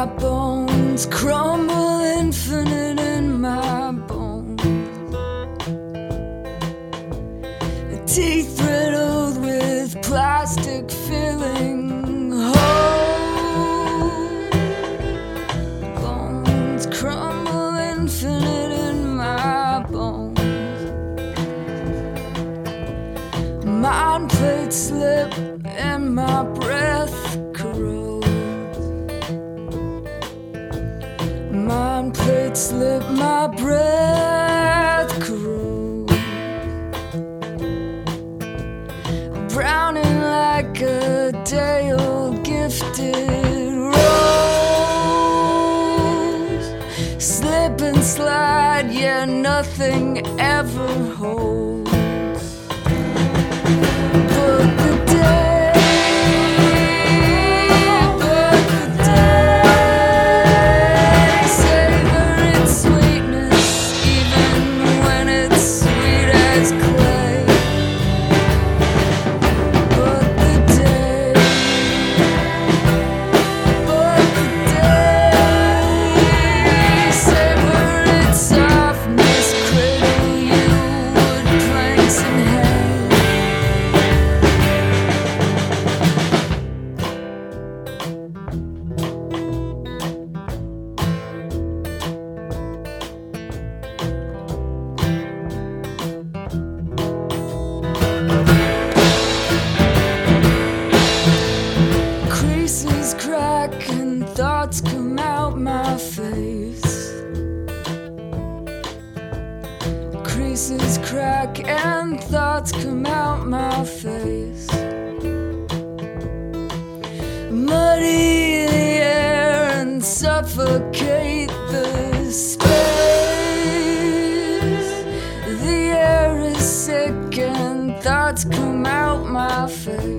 my bones crumble infinite in my bones. Teeth riddled with plastic filling holes. Bones crumble infinite in my bones. Mind plates slip and my breath corrodes. Mind plates slip, my breath corrodes. Browning like a day-old gifted rose. Slip and slide, yeah, nothing ever holds. Creases crack and thoughts come out my face. Creases crack and thoughts come out my face. Muddy the air and suffocate the space. The air is sick and thoughts come out my face.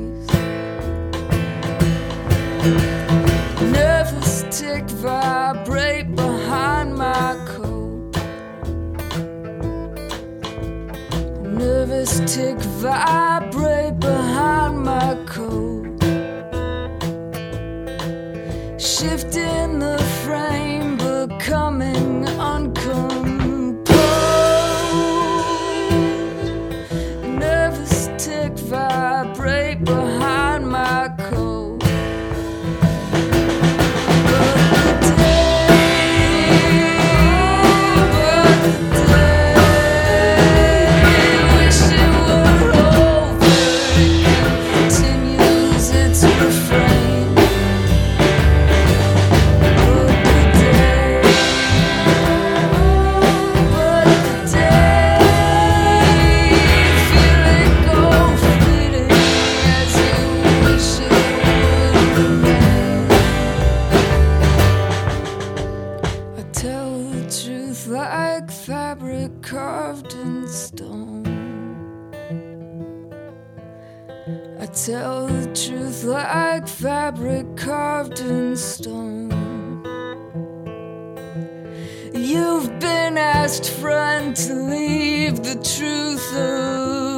Nervous tick vibrate behind my coat. Nervous tick vibrate behind my coat. Shifting the frame, becoming uncomposed. Nervous tick vibrate behind my coat. Like fabric carved in stone, I tell the truth like fabric carved in stone. You've been asked, friend, to leave the truth alone.